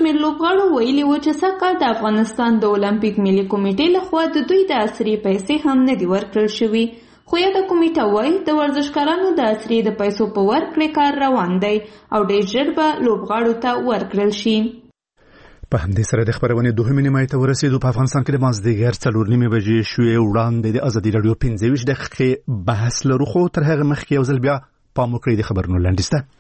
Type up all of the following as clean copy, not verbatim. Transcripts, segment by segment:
شمېر لوبغاړو ویلي وو چې سږکال د افغانستان د اولمپیک ملي کمیټې لخوا د دوی د عصري پیسې هم نه دي ورکړل شوي، خو یاده کمیټه وایي د ورزشکارانو د عصري د پیسو په ورکړې کار روان دی او ډېر ژر به لوبغاړو ته ورکړل شي. په همدې سره د خبرونې دوهمې نیمایي ته ورسېدو. په افغانستان کې د مازدیګر 4:30 بجې شوې. وړاندې د ازادي راډیو 25 دقیقې بحث لرو، خو تر هغه مخکې یو ځل بیا پام وکړئ د خبرونو لنډیز ته.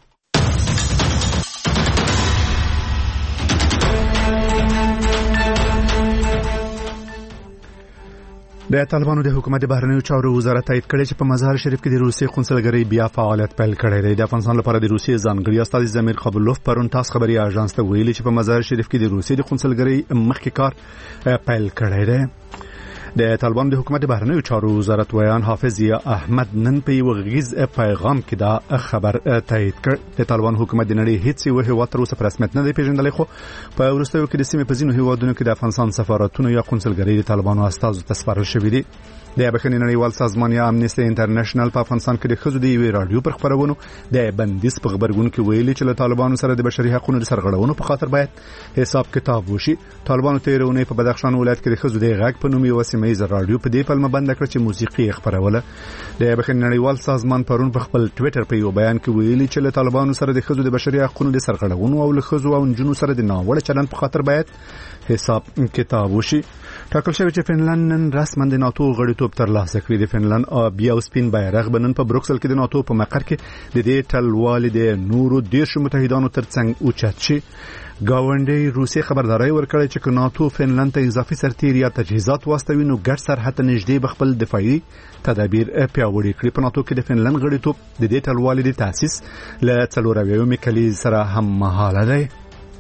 د طالبانو د حکومت د بهرنیو چارو وزارت تایید کړی چې په مزار شریف کې د روسیې قونسلګرۍ بیا فعالیت پیل کړی دی. د افغانستان لپاره د روسیې ځانګړي استازي زمیر قبولوف پرون تاس خبري اژانس ته ویلي چې په مزار شریف کې د روسیې د قونسلګرۍ مخکې کار پیل کړی دی. د طالبانو د حکومت د بهرنیو چارو وزارت ویان حافظ احمد نن په یو غږیز پیغام کې دا خبر تایید کړ. د طالبانو حکومت د نړۍ هیڅ یو هیواد تر اوسه په رسمیت نه دی پیژندلی، خو په وروستیو کې د سیمې په ځینو هیوادونو کې د افغانستان سفارتونو یا قونسلګرۍ د طالبانو استازو ته سپارل شوي دي. د بخښنې نړیوال سازمان یا امنیستي انټرنیشنل په افغانستان کې د ښځو د یوې راډیو پر خبرونو د بندیز په خبرګون کې ویلي چې له طالبانو سره د بشري حقوقو د سرغړونو په خاطر باید حساب کتاب وشي. طالبانو تیرونه په بدخشان ولایت کې د ښځو د غږ په نوم یو سیمه ییزه راډیو په دې پلمه بند کړ چې موسیقي خبروله. د بخښنې نړیوال سازمان پرون په خپل ټوئیټر په یو بیان کې ویلي چې له طالبانو سره د ښځو د بشري حقوقو د سرغړونو او له ښځو او نجونو سره د ناوړه چلند په خاطر باید حساب کتاب وشي. ټاکل شوی چې فنلند نن رسما د ناتو غړیتوب ترلاسه کړي. د فنلند بیا سپین بیرغ بنن په بروکسل کې د ناتو په مقر کې د دې ټلوالې د نورو 10 متحدانو ترڅنګ اوچت شي. گاونډي روسیې خبرداري ورکړې چې ناتو فنلند ته اضافي سرتیر یا تجهیزات واستوي نو ګډ سرحد نږدې بخپل دفاعي تدابیر پیاوړي کړي. په ناتو کې د فنلند غړیتوب د دې ټلوالې د تاسیس له 4 کلي سره هم مهاله دی.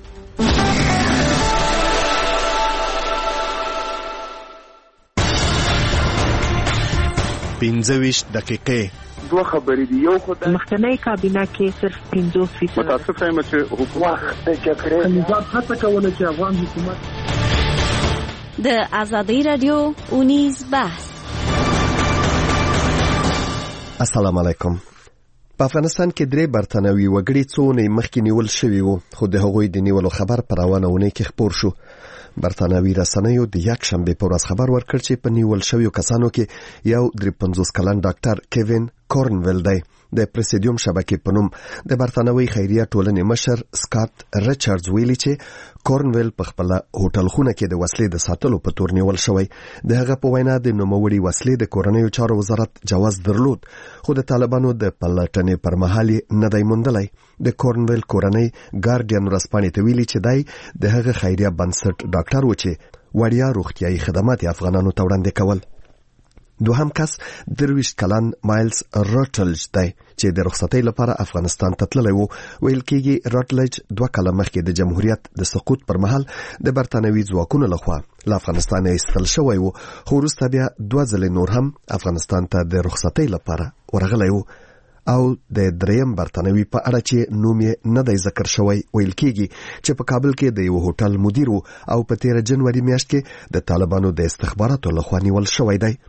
پنځه دقیقې دوه خبرې دي. یو خدای مخکنی کابینه کې صرف 50% متاسفه یم چې حکومت د جګړې نظام هڅه کوله چې افغان حکومت د ازادي رادیو اونیز بحث. السلام علیکم. په افغانستان کې 3 برتانوي وګړي څو نه مخکې نیول شوي وو، خو د هغوی د نیولو خبر پر روانه ونه کې خبر شو. برتانوي رسنیو د یک شنبه په ورځ خبر ورکړ چې په نیول شویو کسانو کې یو 53 کلن ډاکټر کیوین کورنویل دی. د پریسیډیوم شبکې په نوم د برتانوي خیریه ټولنې مشر سکاٹ ریچارډز ویلي چې کورنویل په خپل هوټل خونه کې د وسلې د ساتلو په تور نیول شوی. د هغه په وینا د نوموړي وسلې د کورنیو چارو وزارت جواز درلود، خو د طالبانو د پلټنې پر مهال نه دی موندلی. د کورنویل کورنۍ ګارډین ورځپاڼې ته ویلي چې دی د هغه خیریه بنسټ ډاکټر و چې وړیا روغتیايي خدمات افغانانو ته وړاندې کول. دوهم کس 23 کلن مایلز راټلج دی چې د رخصتۍ لپاره افغانستان ته تللی وو. ویل کېږي راټلج 2 کاله مخکې د جمهوریت د سقوط پر مهال د برتانوي ځواکونو لخوا له افغانستان ایستل شوی وو، خو وروسته بیا 2 ځلې نور هم افغانستان ته د رخصتۍ لپاره ورغلی وو. او د دریم برتانوي په اړه چې نوم یې نه دی ذکر شوی، ویل کېږي چې په کابل کې د یو هوټل مدیر وو او په 13 جنوري میاشت کې د طالبانو د استخباراتو لخوا نیول شوی دی.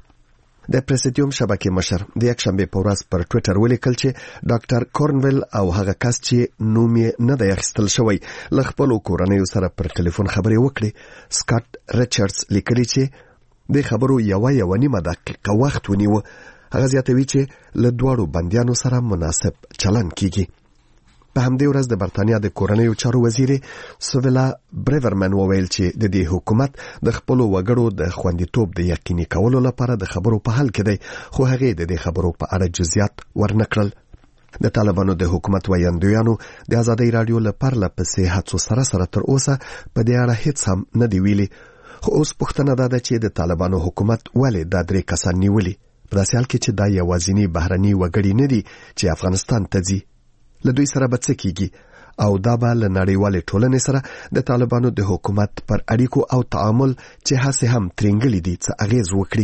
د پریسیډیوم شبکې مشر د یک شنبه په ورځ پر ټوئیټر ولیکل چې ډاکټر کورنویل او هغه کس چې نوم یې نه دی اخیستل شوی له خپلو کورنیو سره پر ټلیفون خبرې وکړې. سکاٹ ریچارډز لیکلي چې د خبرو یو نیمه دقیقه وخت ونیو. هغه زیاتوي چې له دواړو بندیانو سره مناسب چلند کیږي. په همدې ورځ د برتانیا د کورنیو چارو وزیر سویلا بریورمن وویل چې د دې حکومت د خپلو وګړو د خوندیتوب د یقیني کولو لپاره د خبرو په حال کې دی، خو هغه د دې خبرو په اړه جزئیات ورنکړل. د طالبانو د حکومت ویاندویانو د ازادي رادیو لپاره لپسې هڅو سره تر اوسه په دې اړه هیڅ هم نه دی ویلي. خو اوس پوښتنه ده چې د طالبانو حکومت ولې دا 3 کسان نیولي، په داسې حال کې چې دا یوازینی بهرني وګړي نه دي چې افغانستان ته ځي. له دوی سره به څه کیږي او دا به له نړیوالې ټولنې سره د طالبانو د حکومت پر اړیکو او تعامل چې هڅې هم ترنګلي دي څه اغیز وکړي.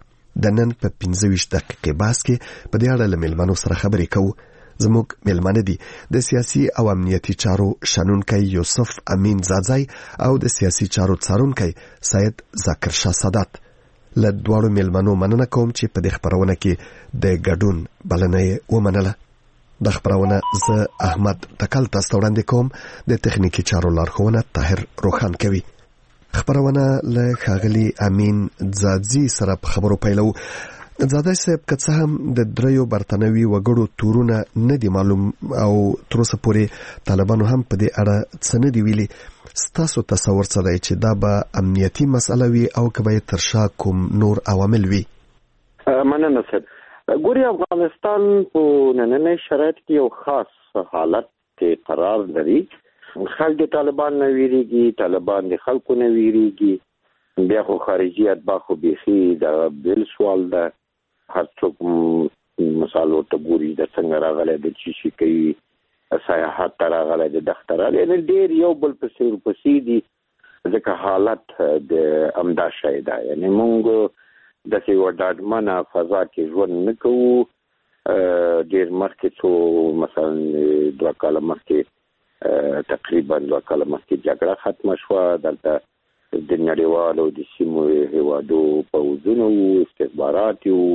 د نن په 25 دقیقې بحث کې په دې اړه له میلمنو سره خبرې کوو. زموږ میلمانه دي د سیاسي او امنیتي چارو شنونکی یوسف امین زاځای او د سیاسي چارو څارونکی سید ذکر شاه سادات. له دواړو میلمنو مننه کوم چې په دې خبرونه کې د ګډون بلنه ومنله. د خبرونه ز احمد تکل تاسو وړاندې کوم د تخنیکی چارو لارښوونه طاهر روخان کوي. خبرونه له خاغلی امین زادزی سره خبرو پیلو. زاده صاحب که څه هم د دریو برتنوي وګړو تورونه نه دی معلوم او تر اوسه پورې طالبانو هم په دې اړه څه نه دی ویلي، ستاسو تصور څه دی چې دا به امنیتي مسله وي او که به تر شا کوم نور عوامل وي؟ مننه صاحب. ګوري افغانستان په نننۍ شرایط کې یو خاص حالت کې قرار لري. خلک د طالبان نه ویریږي، طالبان د خلکو نه ویریږي. بیا خو خارجي اتباع خو بیخي د بل سوال ده. هر څوک مثال ورته ګوري د څنګه راغلی د چی شي کوي، سیاحت ته راغلی د دښته راغلی، یعنې ډېر یو بل پسې ورپسې دي. ځکه حالت د همدا شی ده. یعنې موږ داسې یوه ډاډمنه فضا کې ژوند نه کوو. ډېر مخکې څو مثلا 2 کاله مخکې تقریبا 2 کاله مخکې جګړه ختمه شوه. دلته د نړیوالو د سیمو هیوادو پوځونه وو، استخبارات وو.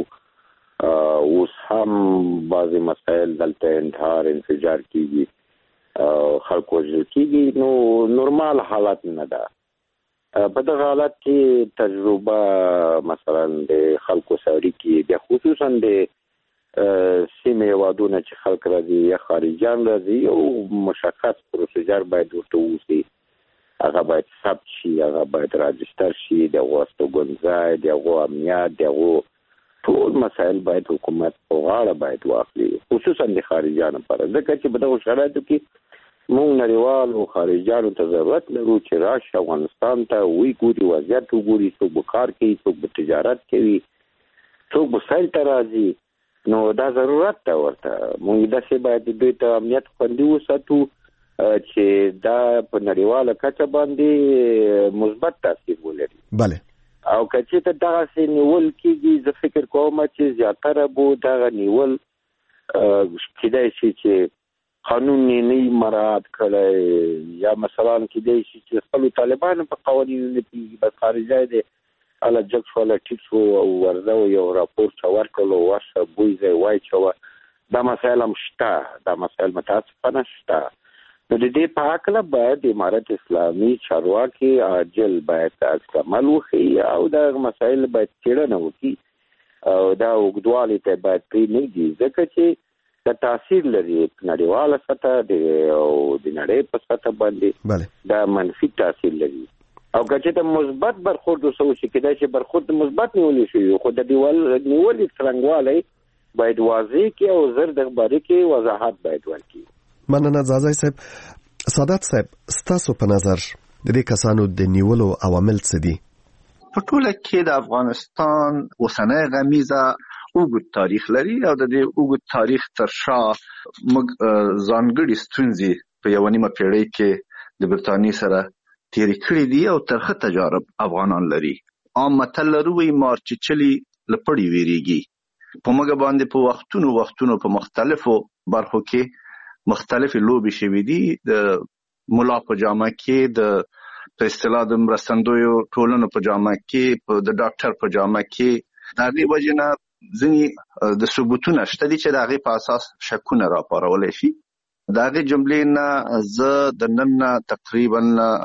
اوس هم بعضې مسایل دلته انتحار انفجار کېږي، خلک وژل کېږي. نو نورمال حالت نه ده. په دغه حالت کې تجربه مثلا د خلکو سره اړیکې، بیا خصوصا د سیمې هیوادونه چې خلک راځي یا خارجیان راځي، یو مشخص پروسیجر باید ورته ووسي. هغه باید ثبت شي، هغه باید راجستر شي، د هغو استوګنځای، د هغو امنیت، د هغو ټول مسایل باید حکومت په غاړه باید واخلي، خصوصا د خارجیانو لپاره. ځکه چې په دغو شرایطو کې موږ نړیوال او خارجیانو ته ضرورت لرو چې راشي افغانستان ته وی ګوري، وضعیت وګوري، څوک به کار کوي، څوک به تجارت کوي، څوک به سیل ته راځي. نو دا ضرورت ده ورته. موږ داسې باید دوی ته امنیت خوندي وساتو چې دا په نړیواله کچه باندې مثبت تاثیر ولري. بله. او که چېرته دغسې نیول کېږي، زه فکر کوم چې زیاتره به دغه نیول کېدای شي چې قانون نه مراعات کړی، یا مثلا کېدای شي چې خپلو طالبانو په قوانینو نه پوهېږي، بس خارجی دی هله جګ شو، هله ټیټ شو او ورځه و یو راپور چا ورکړلو، ورشه بوی ځای واچوه. دا مسایل هم شته، دا مسایل متاسفانه شته. نو د دې په هکله باید د امارت اسلامي چارواکي عاجل باید عکس عمل وښیي او دا مسایل باید څېړنه وکړي او دا اوږدوالي ته باید پرېنږدي، ځکه چې دا تاثیر لري په نړیواله سطح او د نړۍ په سطح باندې. دا منفي تاثیر لري. او که چېرته مثبت برخورد ورسره وشي، کېدای شي برخورد مثبت نیولی شي، خو د نیولې څرنګوالی باید واضح کړي او زر د خبرې کې وضاحت باید ورکړي. مننه زازی صاحب. سعادت صاحب، ستاسو په نظر د دې کسانو د نیولو عوامل څه دي؟ په ټوله کې د افغانستان اوسنۍ غمیزه اوږد تاریخ لري او د دې اوږد تاریخ تر شا موږ ځانګړي ستونزې په یوه نیمه پیړۍ کې د برتانیې سره تېرې کړي دي او ترخه تجارب افغانان لري. عام متل لرو وایي مار چیچلي له پړي ویریږي. په موږ باندې په وختونو په مختلفو برخو کې مختلفې لوبې شوي دي. د ملا په جامه کې، د په اصطلاح د مرستندویو ټولنو په جامه کې، د ډاکټر په جامه کې. د هغې وجې نه ځینې د ثبوتونه شته دي چې د هغې په اساس شکونه راپارولی شي. د هغې جملې نه زه د نن نه تقریبا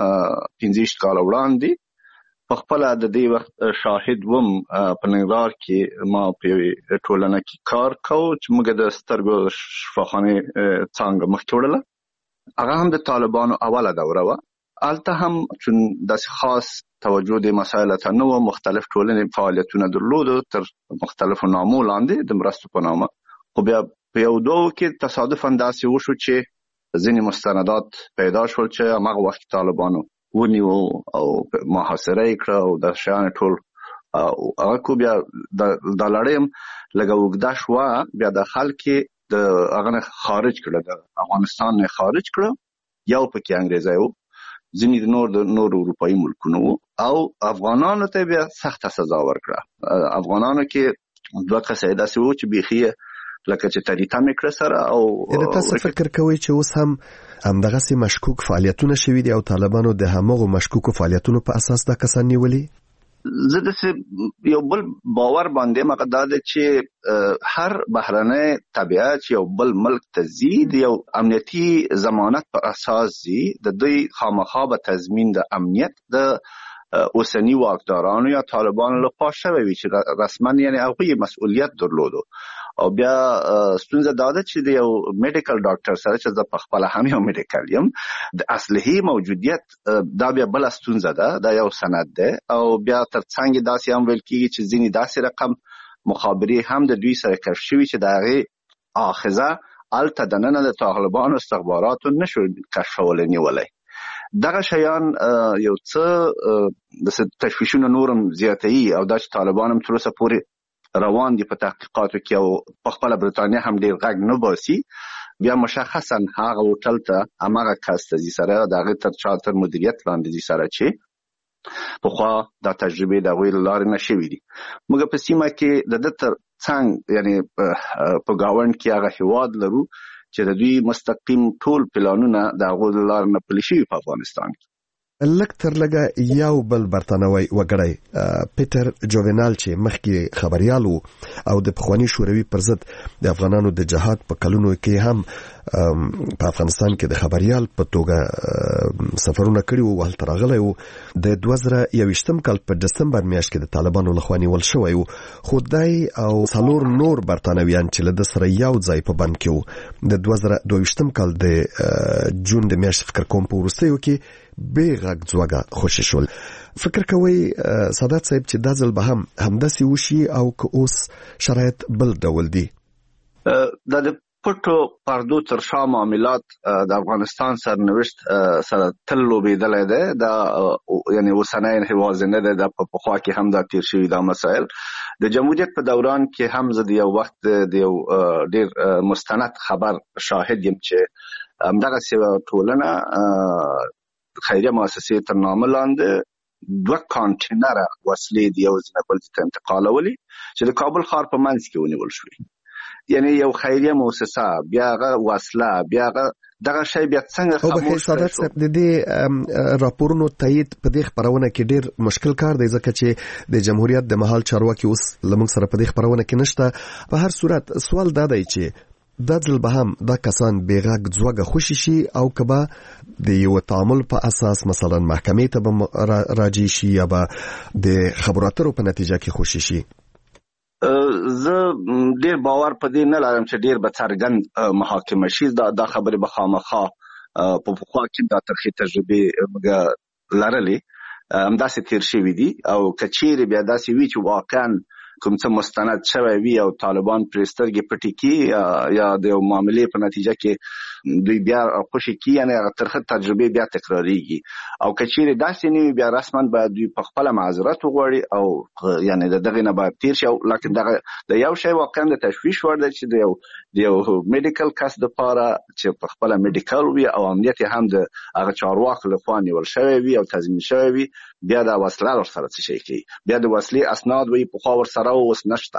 15 کاله وړاندې په خپله د دې وخت شاهد وم. په ننګرهار کې ما په یوې ټولنه کې کار کوو چې موږ د سترګو شفاخانې څانګه مخکې وړله. هغه هم د طالبانو اوله دوره وه. هلته هم چون داسې خاص توجه د مسایلو ته نه وه، مختلف ټولنې فعالیتونه درلودو تر مختلفو نامو لاندې د مرستو په نامه. خو بیا په یو دوو کې تصادفاً داسې وشو چې ځینې مستندات پیدا شول چې هماغه وخت طالبانو ونیو او محاصره یې کړه او د شیان ټول هغه کو. بیا دا لړۍ هم لږه اوږده شوه. بیا د خلک د هغه نه خارج کړه، د افغانستان نه خارج کړه. یو پکې انګریزی و، ځینې د نور اروپایي ملکونو و او افغانانو ته بیا سخته سزا ورکړه. افغانانو کې 2 کسه داسې و چې بیخي لکه چې تریته مې کړه سره. او تاسو فکر کوئ چې اوس هم همدغسې مشکوک فعالیتونه شوي دي او طالبانو د هماغو مشکوکو فعالیتونو په اساس دا کسان نیولي؟ زه د یو بل باور باندې مقدار چې هر بهرنۍ تبعیت یو بل ملک ته زید یو امنیتي ضمانت په اساس زی د دوی خامخا به تضمین د امنیت د اوسنی واکدارانو یا طالبانو لخوا شوی وي چې رسما یعنی هغوی مسؤلیت درلودو او بیا ستونزه دا ده چې د یو میډیکل ډاکټر سره چې زه په خپل هم یو میډیکل یم د اصلي موجودیت دا بیا بل ستونزه ده دا یو سند ده او بیا ترڅنګ داسې هم ویل کیږي چې ځینې داسې رقم مخابري هم د دوی سره کشف شوی چې د هغې آخذه الته دننه د طالبانو استخباراتو نشو کشفولی نیولی دغه شیان یو څه د تشویشونو نورم زیاتوي او دا چې طالبان هم تر اوسه پورې روان دي په تحقیقاتو کې او په خپل برتانیا هم ډیر غږ نه باسي بیا مشخصا هغه هوټل ته هغه کس ته سره دغه تر مدیریت لاندې دي سره چې په خوا د تجربه د غویر لار نشوي دي موږ په سیمه کې د تر څنګ یعنی په گاوند کې هغه هواد لرو چې د دوی مستقیم ټول پلانونه د غویر لار نه پلي شوي په افغانستان کې لکتر لګه یو بل برتانوي وګړی پیټر جوونال چې مخکې خبريال او د پخوانی شوروي پر ضد د افغانانو د جهاد په کلونو کې هم په افغانستان کې د خبريال په توګه سفرونه کړي وو هلته راغلی وو د 2021 کال په دسمبر میاشت کې د طالبانو لخوا نیول شوی وو خو دای او څلور نور برتانویان چې له سره یو ځای په بند کې وو د 2022 کال د جون د میاشتې فکر کوم په وروستیو کې بیغږ ځوګه خوشی شول فکر کوي سادات صاحب چې دا ځل به هم همداسې وشي او که اوس شرایط بل ډول دي د پټو پردو تر شا معاملات د افغانستان سرنوشت سره تل لوبېدلی دی دا یعنی اوسنی هیوازنه دی د په پخوا کې هم دا تیر شوي دا مسایل د جمهوریت په دوران کې هم زه د یو وخت د یو ډیر مستند خبر شاهد یم چې همدغسې ټولنه خیریه مؤسسې تر نامه لاندې 2 کانټینره وسلې د یو ځای بل ته انتقالولې چې د کابل ښار په منځ کې ونیول شوې یعنی یو خیریه مؤسسه بیا هغه وسله بیا هغه دغه شی بیا څنګه خاموش سادات صاحب د دې راپورونو تایید په دې خبرونه کې ډیر مشکل کار دی ځکه چې د جمهوریت د محل چارواکي اوس لمونږ سره په دې خبرونه کې نشته په هر صورت سوال دا دی چې دا ځل به هم دا کسان بیغږ ځوګه خوشی شي او کبا د یو تعامل په اساس مثلا محکمې ته به راجع شي یا به د خبرو اترو په نتیجه کې خوشی شي زه ډیر باور په دې نه لرم چې ډیر به څرګند محاکمه شي دا خبره به خامخا په خوا کې د ترخی تجربه لرلې همداسې تیر شوي دي او کچېرې بیا داسې وي چې واقعا کوم څه مستند شوی وي او طالبان پرې سترګې پټې کړي یا د یو معاملې په نتیجه کې دوی بیا خوشي کړي یعنې هغه ترخه تجربې بیا تکراریږي او که چیرې داسې نه وي بیا رسما باید دوی په خپله معذرت وغواړي او یعنې د دغې نه باید تیر شي لکن دغه د یو شی واقعا د تشویش وړ دی چې د یو میډیکل کس دپاره چې په خپله میډیکل وي او امنیت هم د هغه چارواکو لخوا نیول شوی وي او تضمین شوی وي بیا د وسله ورسره څه شی کوي بیا د وسلې اسناد وي پخوا ورسره اوس نشته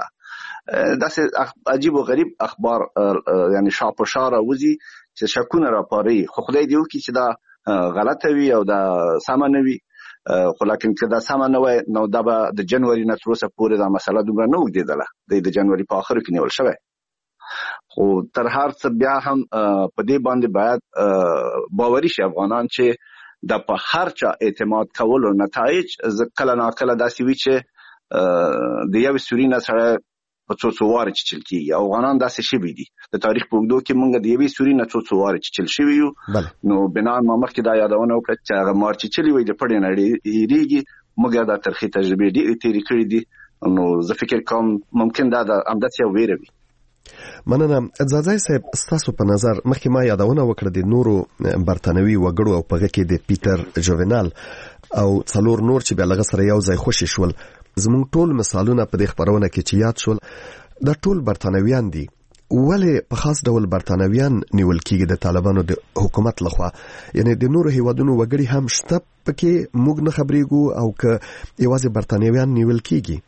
داسې عجیب و غریب اخبار یعنی شاپشا راوځي چې شکونه راپاري خو خدای دې وکړي چې دا غلطه وي او دا سمه نه وي خو لکن که دا سمه نه وای نو دا به د جنوري نه تر اوسه پورې دا مسله دومره نه اوږدېدله د جنوري په آخرو کې نیول شوی خو تر هر څه بیا هم په دې باندې باید باوري شي افغانان چې د په هر چا اعتماد کولو نتایج کله ناکله داسې وي چې د یو سوري نه سره په څو واره چیچل کیږي افغانان داسې شوي دي د تاریخ په اوږدو کې موږ د یوې سوري نه څو واره چیچل شوي یو نو بنا ما مخکې دا یادونه وکړه چې هغه مار چیچلي وي د پړې نه ډېرېږي موږ دا ترخې تجربې ډېرې تېرې کړې دي نو زه فکر کوم ممکن دا د همداسې یو ویره وي مننه ځاځی صاحب ستاسو په نظر مخکې ما یادونه وکړه د نورو برتانوي وګړو او په هغه کې د پیټر جوونال او څلور نور چې بیا لږ سره یو ځای خوشي شول زموږ ټول مثالونه په دې خبرونه کې چې یاد شول دا ټول برتانویان دي ولې په خاص ډول برتانویان نیول کېږي د طالبانو د حکومت لخوا یعنی د نورو هیوادونو وګړي هم شته پکې موږ نه خبرېږو او که یوازې برتانویان نیول کېږي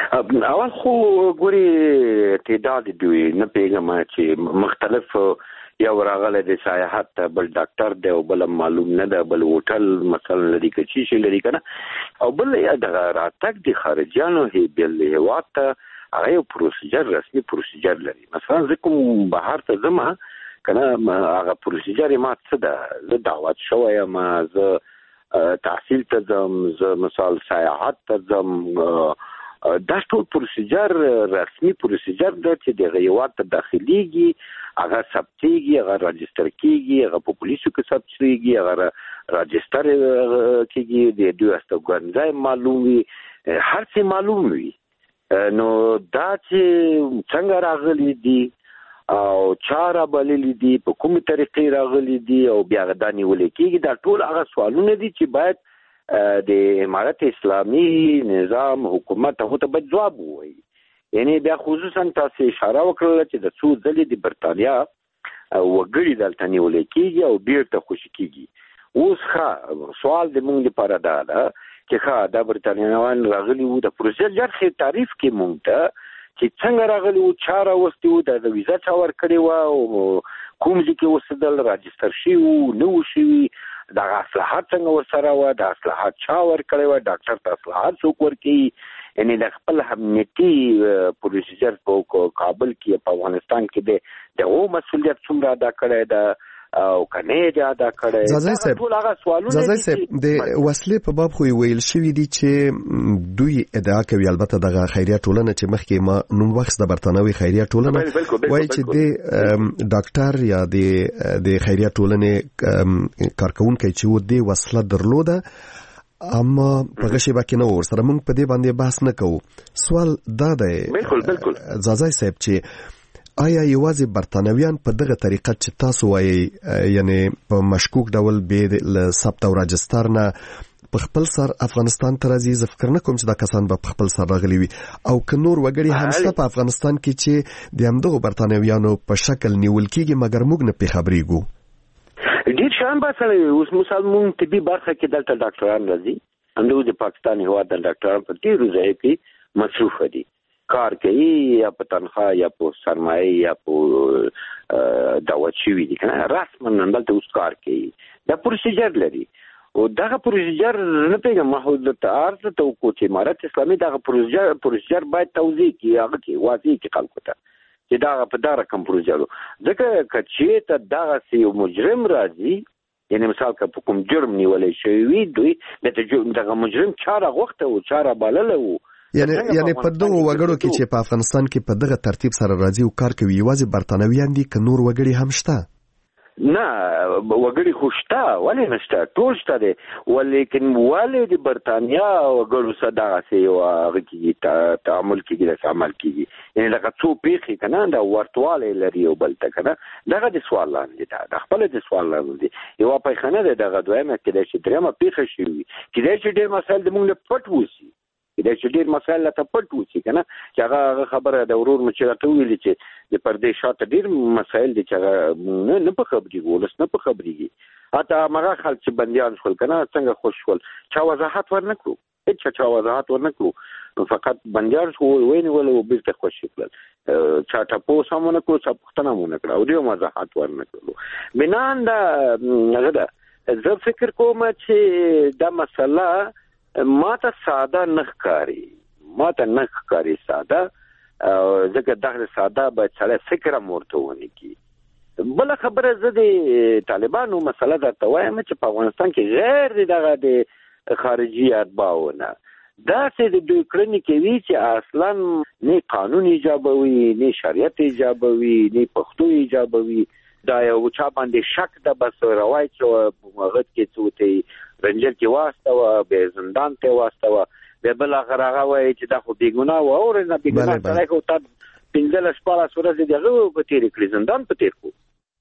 اول خو ګوري تعداد دوی نه پیغام چې مختلف یو راغله د سیاحت بل ډاکټر دی او بل معلوم نه ده بل هوټل مثلا لري کچی شي لري کنه او بل د راتګ د خارجيانو بل هوات هغه یو پروسیجر رسمي پروسیجر لري مثلا زکم بهر ته زما کنه هغه پروسیجر ما څه ده زه دعوت شوی ما زه تحصیل ته ځم زه مثال سیاحت ته ځم دا ټول پروسیجر رسمي پروسیجر ده چې د غیوات ته داخليږي هغه ثبتيږي هغه راجستر کیږي هغه په پولیسو کې ثبتيږي هغه راجستر کیږي د دوه استګنځای معلومي هر څه معلوم وي نو دا چې څنګه راغلي دي او چاره بللی دي په کومه طریقې راغلي دي او بیا غداني ولکېږي دا ټول هغه سوالونه دي چې باید د امارت اسلامي نظام حکومت ته به جواب وایي یعنی بیا خصوصا تاسو اشاره وکړه چې د څو ځلې د برتانیا وګړي دلته نیول کېږي او بیرته خوشی کېږي اوس سوال د موږ لپاره دا چې دا برتانیایان راغلي وو د پروسیجر خې تعریف کې موږ ته چې څنګه راغلی وو چاره وستي وو د ویزا چا ور کړی وو کوم ځکه وسدل راجستر شي وو نو شي دا اصلاحات څنګه ورسره وو د اصلاحات چا ور کړی وو ډاکټر ته اصلاحات څوک ورکي یعنی د خپل امنیتي پروسیجر په کابل کې په افغانستان کې د او مسولیت څومره ادا کړی دا او کنه ادا کړی زازای صاحب د وسلې په باب خو ویل شوی دی چې دوی ادعا کوي البته د خیریه ټولنه چې مخکې ما نوم وخت د برتانوي خیریه ټولنه وایي چې د ډاکټر یا د خیریه ټولنې کارکونکو چې و دې وسله درلوده اما په غشي باندې نو ور سره موږ په دې باندې بحث نه کوو سوال دا دی بالکل زازای صاحب چې آیا یوازې برتانویان په دغه طریقه چې تاسو وایي یعنی په مشکوک ډول به ل ثبت او راجستر نه په خپل سر افغانستان ته راځي زه فکر نه کوم چې دا کسان به په خپل سر راغلي وي او که نور وګړي هم شته په افغانستان کې چې د همدغه برتانویانو په شکل نیول کېږي مګر موږ نه پې خبرېږو ډېر شان باسه اوس مثال مونږ طبي برخه کې دلته ډاکټران راځي همدغه د پاکستان هیواد د ډاکټران په ډېرو ځایو کې مصروف دي کار کوي یا په تنخواه یا په سرمایه یا په دعوت شوی دي کنه رسما دلته اوس کار کوي دا پروسیجر لري او دغه پروسیجر نه پیګه محدود ته ارز ته کو چې امارت اسلامي دغه پروسیجر باید توضیح کړي هغه کې واضح کړي خلکو ته چې دا په دغه کوم پروسیجر ځکه چې ته دغه یو مجرم راځي یعنی مثال که په کوم جرم نیولې شوی دوی دغه مجرم چاره غوښته او چاره بلله وو یعنی په دغه وګړو کې چې په افغانستان کې په دغه ترتیب سره راځي او کار کوي یوازې برتانویان دي که نور وګړي هم شته نه وګړي خو شته ولې نشته ټول شته دي ولیکن ولې د برتانیا وګړو سره دغسې یو هغه کېږي تعامل کېږي داسې عمل کېږي یعنی لکه څو پیښې که نه دا ورتوالی لري یو بل ته که نه دغه د سوال لاندې ده د خپله د سوال لاندې دی یوه پیښه نه ده دغه دویمه کېدای شي درېیمه پیښه شوي وي کېدای شي ډېر مسایل د موږ نه پټ وسي کېدای شي ډېر مسایل ته پټ وسي که نه چې هغه خبره د ورور مو چې راته ویلي چې د پردې شاته ډېر مسایل دي چې هغه نه په خبرېږي ولس نه په خبرېږي حتی هماغه خلک چې بندیان شول که نه څنګه خوش شول چا وضاحت ورنه کړو هېڅ چا وضاحت ورنه کړو نو فقط بندیان شو ونیول او بېرته خوشي کړل چا ټپوس هم ونه کړو چا پوښتنه هم ونه کړه او ډېر وضاحت ورنه کړلو بنان دا هغه ده زه فکر کوم چې دا مسله ما ته ساده نه ښکاري ساده ځکه دغه ساده باید سړی فکر هم ورته ونه کړي بله خبره زه د طالبانو مسله درته وایم چې په افغانستان کې غیر دغه د خارجي اتباعو نه داسې د دوی کړنې کوي چې اصلا نه قانون ایجابوي نه شریعت ایجابوي نه پښتو ایجابوي دا یو چا باندې شک ده بس روایت چې هغه کې څه ته رنجر کې واستوه به زندان ته واستوه به بل هغه وایي چې دا خو بیګناه و او نه بیګناه سړی خو تا 15 ورځې دغه په تیر کړی زندان په تیر کو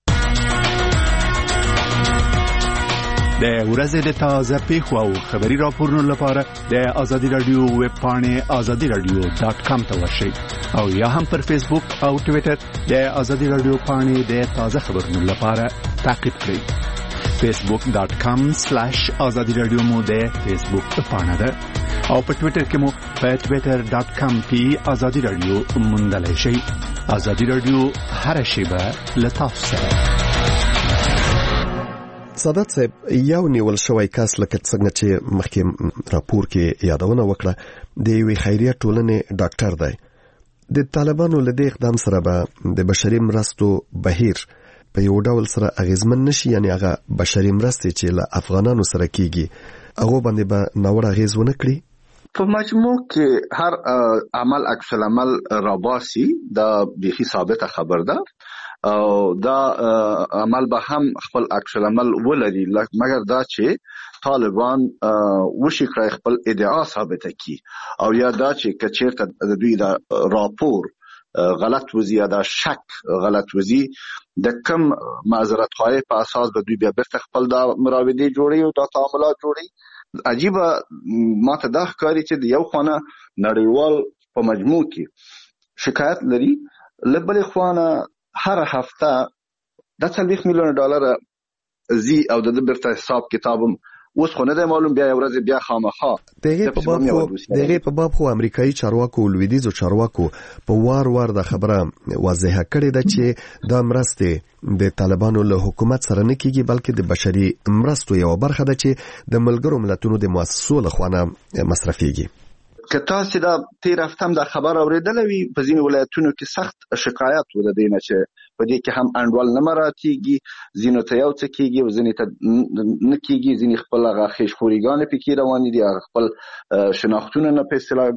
د ورځې د تازه پیښو او خبري راپورونو لپاره د ازادي رادیو ویب پاڼې azadiradio.com ته ورشئ او یا هم پر فیسبوک او ټوئیټر د ازادي رادیو پاڼې د تازه خبرونو لپاره تعقیب کړئ facebook.com/azadiradio مو د فیسبوک پاڼه ده او په ټوئیټر کې مو په twitter.com/azadiradio موندلای شئ ازادي رادیو هر شیبه لطف سره سادات صاحب یو نیول شوی کس لکه څنګه چې مخکې راپور کې یادونه وکړه د یوې خیریه ټولنې ډاکټر دی. د طالبانو له دې اقدام سره به د بشري مرستو بهیر په یو ډول سره اغیزمن نشي، یعنی هغه بشري مرستې چې له افغانانو سره کیږي هغه باندې به ناوړه اغیز ونه کړي. په مجموع کې هر عمل عکس العمل راباسي دا بیخي ثابته خبر ده او دا عمل به هم خپل عکس العمل ولري، مګر دا چې طالبان وشي کړی خپل ادعا ثابته کی او یا دا چې کچیرته د دوی دا راپور غلط وزي یا دا شک غلط وزي د کم معذرت خواهی په اساس به دوی بیا بیرته خپل دا مراودې جوړي او دا تعاملات جوړي. عجیبه ماته دا ښکاري چې د یو خانه نړیوال په مجموع کې شکایت لري، لبل خوانه هر هفته د 40 میلیون ډالر زی او د برته حساب کتابم اوس خو نه دی معلوم، بیا ورځ بیا خامخا دغه په باب خو امریکایي چارواکو او لویدیزو چارواکو په وار د خبره واضحه کړې ده چې دا مرستې د طالبانو له حکومت سره نه کیږي بلکې د بشري مرستو یو برخه ده چې د ملګرو ملتونو د مؤسسو له خوا مصرفيږي. که تاسو دا تیر هفته هم دا خبر اوریدلې وي په ځینې ولایتونو کې سخت شکایت و د دې نه چې په دې کې هم انډول نه مراتيږي، ځینو ته یو څه کیږي او ځینې ته نه کیږي، ځینې خپل هغه خېشخوريګان پکې روان دي، خپل شناختونه نه په اصطلاح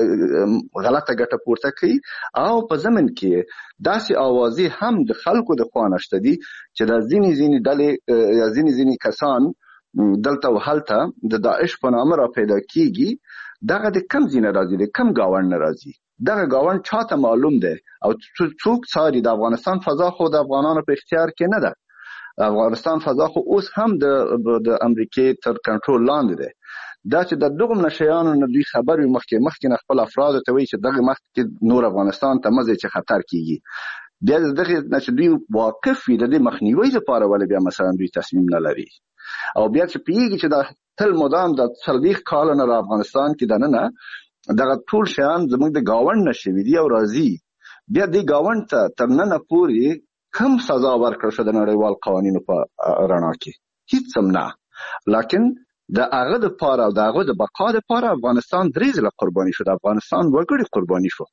غلطه ګټه پورته کوي او په ضمن کې داسې اوازې هم د خلکو د خوانشته دي چې د ځینې ډلې یا ځینې کسان دلته او هلته د داعش په نامه را پیدا کیږي. دغه د کم زینه راځي، د کم گاوند ناراضي، دغه گاوند چاته معلوم ده او څوک څاري. د افغانستان فضا خو د افغانانو په اختیار کې نه ده، افغانستان فضا خو اوس هم د امریکای تر کنټرول لاندې ده. دا چې د دغه نشيانو نه دوی خبر وي مخکې نه خپل افراد ته وایي چې دغه مخکې نور افغانستان ته مزه چې خطر کیږي، بیا دغه چې دوی واقف وي د مخنیوي لپاره ولې بیا مثلا دوی تصمیم نه لري او بیا چې پیږي چې دا تل مدام د 40 کال نه افغانستان کې دنه دغه ټول شیان زموږ د گاوند نشوي دی او راضي، بیا د گاوند ته تر نن پورې کم سزا ورکړل شو د نړیوال قوانینو په رڼا کې هیڅ هم نه. لکن د هغه د پاره او د هغه د بقا د پاره افغانستان درې ځله قرباني شو، د افغانستان وګړي قرباني شو.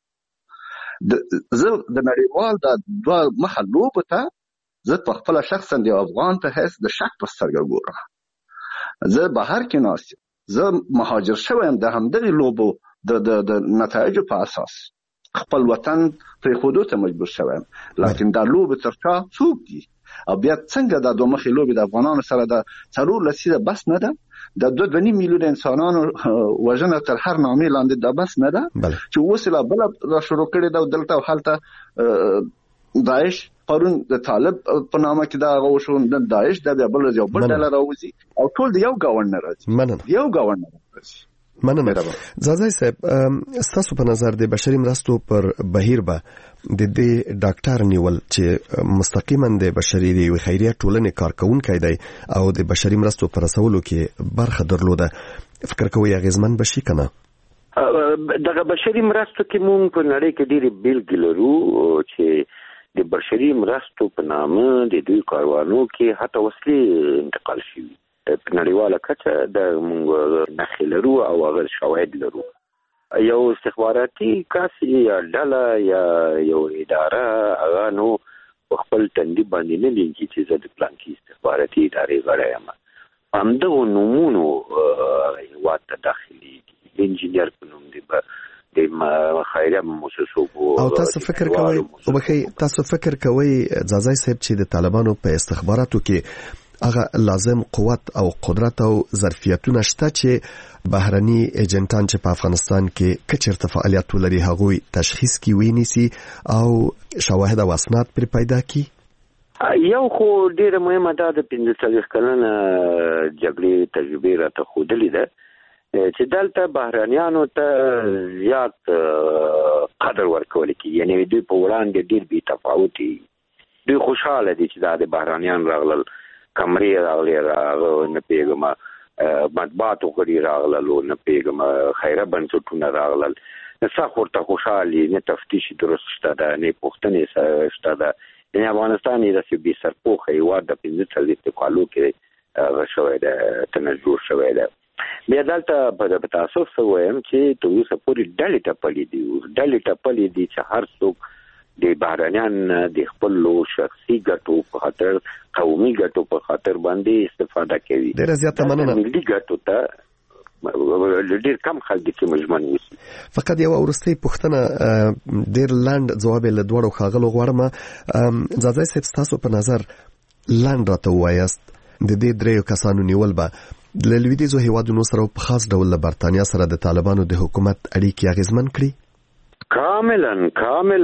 د نړیوال د دوه مخه لوبه ته زه په خپل شخصا د افغان ته هیڅ د شک په سترګه ګورم. زه بهر کې ناست، زه مهاجر شوم د همدغه لوبو د نتایجو په اساس خپل وطن پرې خودو ته مجبور شوم. لکن دا لوبه ترچا څوک دي او بیا څنګه د دوه مخې لوبې د افغانانو سره د څلور لسیده بس نه ده، د 2.5 میلیون انسانانو وژنه تر هر نامې لاندې د بس نه ده چې وسله بل را شروع کړي دا دلته او حالت داعش پرون د طالب په نامه کې دا غوښو د داعش د بل یو بل ډله راوځي او ټول د یو گاوند راځي، یو گاوند راځي. مننه. زازای صاحب، ستاسو په نظر د بشري مرستو پر بهیر به د دې ډاکټر نیول چې مستقیما د بشري دی خیریه ټولنې کارکونکي دی او د بشري مرستو پر رسولو کې برخه درلوده، فکر کوئ اغیزمن بشي کنه؟ دغه بشري مرستو کې مونږ په نړۍ کې ډېری بیلګې لرو چې د بشري مرستو په نامه د دوی کاروانو کې حتی وسلې انتقال شوي په نړیواله کچه د مونږ نښې لرو او هغه شواهد لرو. یو استخباراتي کس یا ډله یا یو اداره هغه نو په خپل تندي باندې نه لیکي چې زه د پلانکي استخباراتي ادارې غړی یم. همدغو نومونو هېواد ته داخلېږي، انجینر په نوم دی د خیریه مؤسسو او تاسو فکر کوئ ځاځای صاحب چې د طالبانو په استخباراتو کې هغه لازم قوت او قدرت او ظرفیتونه شته چې بهرني ایجنټان چې په افغانستان کې کچرته فعالیت ولري هغوی تشخیص کی ویني او شواهد او اسناد پر پیدا کی؟ یو خو ډیره مهمه ده د 45 کلنه جګړې تجربه راته ښودلې ده چې دلته بهرنیانو ته زیات قدر ورکول کیږي، یعنی دوی په وړاندې ډیر بې تفاوتي، دوی خوشاله دي چې دا د بهرنیان راغلل، کمرې راغلي نه پیغمه مطبوعاتو غړي راغلل نه پیغمه خیره بنسټونه راغلل، څخه ورته خوشالي نه تفتیش درست شته ده نه پوښتنې شته ده. یعنی افغانستان یې د بي سرپوخه هېواد د 45 کالو کې شوی دی تنجور شوی دی. بیا دلته په تاسف سره وایم چې تر اوسه پورې ډلې ټپلې دي چې هر څوک د بهرنیان د خپل شخصي ګټو په خاطر قومي ګټو په خاطر باندې استفاده کوي. ډېر زیاته مننه. ملي ګټو ته ډېر کم خلک کې مجمن وي. فقط یو ورستۍ پوښتنه ډېر لاند جواب له دوړو خاغلو غواړم. ځاځي صاحب تاسو په نظر لاند راته وایست د دې دریو کسانو نیول به د لویدیځو هیوادونو سره په خاص ډول له برتانیا سره د طالبانو د حکومت اړیکې اغیزمن کړي؟ کاملا د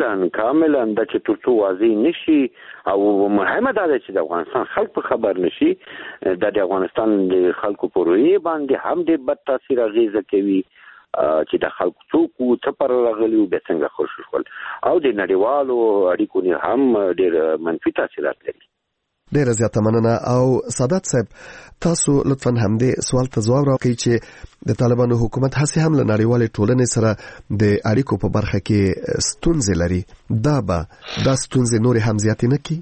چې ترڅو واضح نشي او مهمه ده چې د افغانستان خلک په خبر نشي د افغانستان د خلکو په رویه باندې هم د بد تاثیر اغیزه کوي چې د خلکو څوک څه پر راغلي او د څنګه خوشو شول او د نړیوالو اړیکو نه هم ډېر منفي تاثیرات لري. ډېر زیاته مننه. او سادات صاحب تاسو لطفاً همدې سوال ته ځواب راکړئ چې د طالبانو حکومت هڅې هم له نړیوالې ټولنې سره د اړیکو په برخه کې ستونزې لري. دا ستونزې نورې هم زیاتې نه کړي؟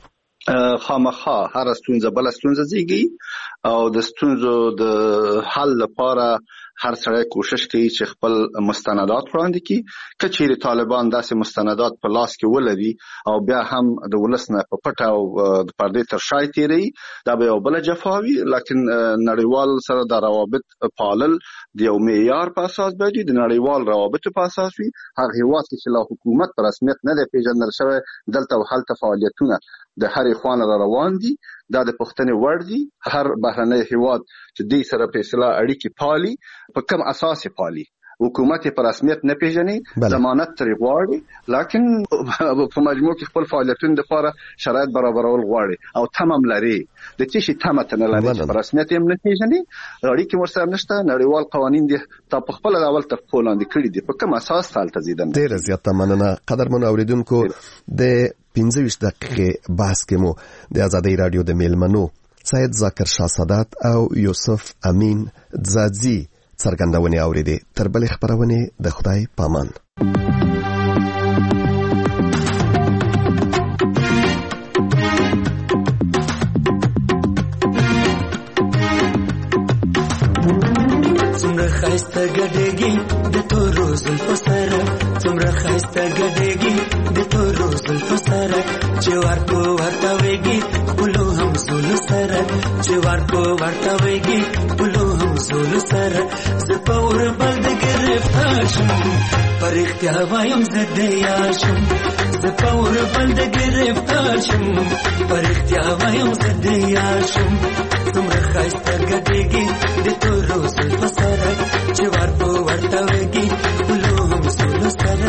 خامخا هر ستونزه بل ستونزه زیږي او د ستونزو د حل لپاره هر سړی کوشش کوي چې خپل مستندات وړاندې کړي. کچېرې طالبان داسې مستندات په لاس کې ولري او بیا هم د ولس نه په پټه او د پردې تر شا تیري دا به یو بل جفاوي. لکن نړیوال سره د روابط پالل د یو معیار په اساس باندې د نړیوال روابط په اساس وي. هغه هیواد چې لا حکومت په رسمیت نه دی پیژندل شوی دلته هلته فعالیتونه د هر خوان را روان دي. دا د پښتنې وړ دي. هر بهرنی هیواد چې دې سره په اصطلاح اړیکې پالي په کوم اساس پالي حکومت په رسمیت نه پیژني ضمانت ترې غواړي لکن په مجموع کې خپل فعالیتونو لپاره شرایط برابرول غواړي او تمام لري د تشي تمه نه لري په رسمیت هم نه پیژني اړیکې ورسره نشته. نړیوال قوانین دي تا په خپل اول تر پولاند کړی دي په کوم اساس تالته زیدم. ډېر زیاته مننه. قدرمن اوریدونکو د 15 دقیقې بحث کې مو د آزادۍ رادیو د میلمنو سید ذاکر شاه سادات او یوسف امین ځاځي څرګندونې اوریدې. تر بلې خبرونه د خدای پامان. څومره خاسته ګډېږي د تورو زلفو سره څومره خاسته ګډېږي د تورو زلفو سره چې ورکو ورته وېږي خپلو هم زولو سره چې ورکو ورته وېږي خپلو هم زولو سره زه په اوربل د ګرفتار شم په رښتیا وایم زه د یار شم زه په اوربل د ګرفتار شم په رښتیا وایم زه د یار شم څومره خاسته ګډېږي د تورو زلفو سره چې ورکو ورته وېږي خپلو هم زولو سره.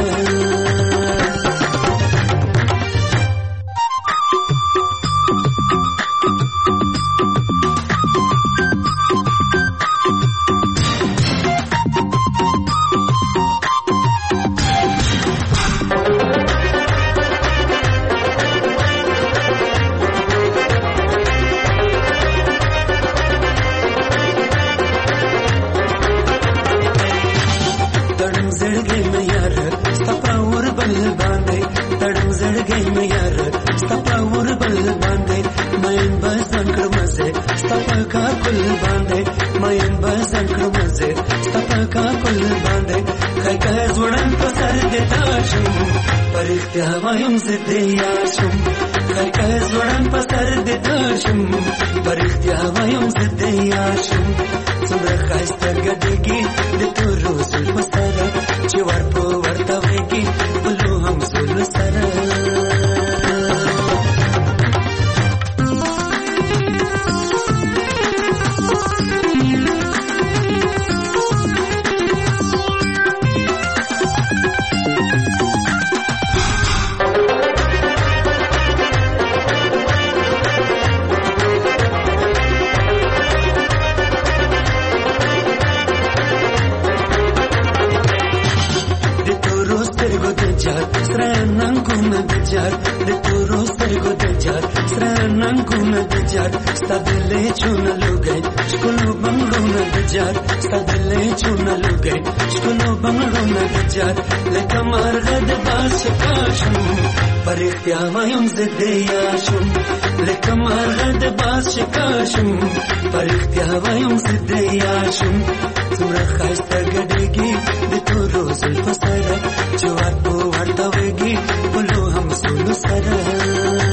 وایم زه د یار شم خلکه زوړن په سر د تار شم پر اختیا وایم زه د یار شم څومره ښایسته ګډېږي د تورو زلفو سره چې ورپو ورته وېږي خپلو هم زولو سره. ستادلې چونه لوګي شکلو بنګړو بنگلونه د جات ستدلې چونه لګي شنو بنگلونه د جات لکه مرغه د باز شکاشم پر اختیار وایم زده یاشم لکه مرغه د باز شکاشم پر اختیار وایم زده یاشم څومره خاسته ګډېږي د تورو زلفو سره چې ورته ورته وږي بلو هم سونو سره